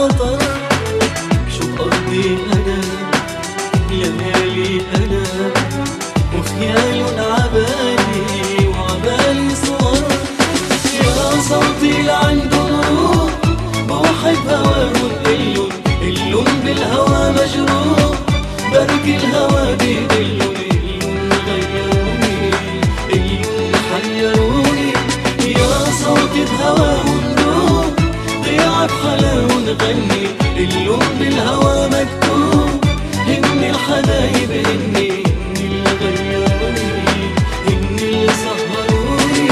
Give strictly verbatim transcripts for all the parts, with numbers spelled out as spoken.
خطر. شو بقضي أنا ليالي أنا وخيال عبالي وعبالي صور. يا صوتي لعنده روح بوحب هواهم إلن إلن بالهوى مجروح. برك الهوى بيدلن إلن غيروني إلن حيروني. يا صوتي بهواهم روح ضياع بحلاهم غني إلن بالهوى مكتوب. هن الحبايب هني هن اللي غيروني هن اللي سهروني.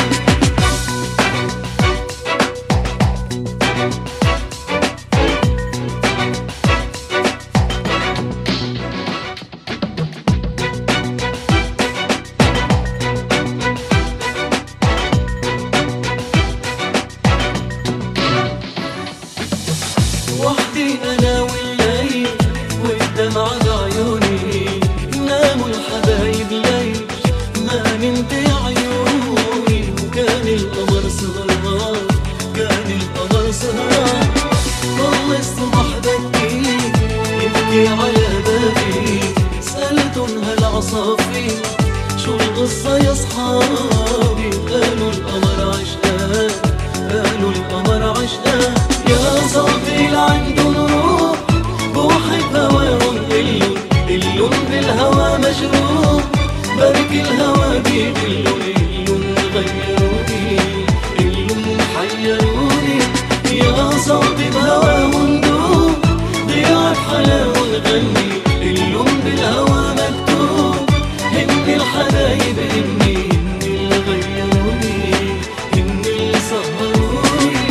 وحدي أنا والليل والدمعة بعيوني. ناموا الحبايب ليش ما نمت عيوني. وكان القمر سهران كان القمر سهران. ضل الصبح بكي يبكي على بابي. سألتن هالعصافير شو القصة يا صحابي. قالوا القمر عشقان قالوا القمر عشقان. يا صوتي لعندن روح بوحب هواهم إلن إلن بالهوى مجروح. برك الهوى بيدلن إلن غيروني إلن حيروني. يا صوتي بهواهم دوب ضياع بحلاهم غني إلن بالهوى مكتوب. هن الحبايب هني هن اللي غيروني هن اللي سهروني.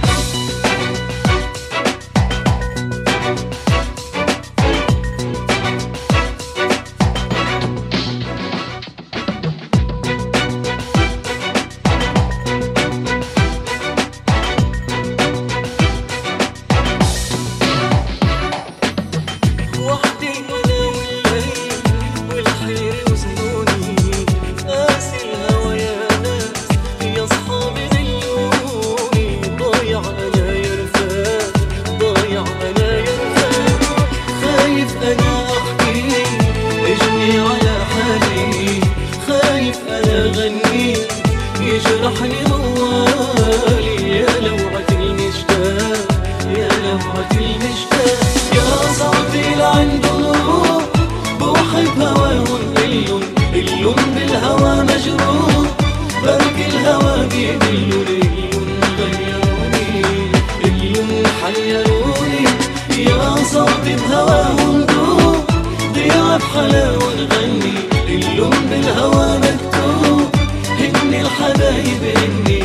وحدي أنا والليل والحير وزنوني. قاسي الهوى يا ناس يا صحابي دلوني. ضايع أنا يا رفاق ضايع أنا يا رفاق. خايف أنا أحكي اجني على حالي. خايف أنا أغني يجرحني موالي. يا لوعة المشتاق يا لوعة المشتاق. يا صوتي لعندن روح بوحب هواهم إلن إلن بالهوى مجروح. برك الهوى بيدلن إلن غيروني إلن حيروني. يا صوتي بهواهم دوب ضياع بحلاهم غني إلن بالهوى مكتوب. هن الحبايب هني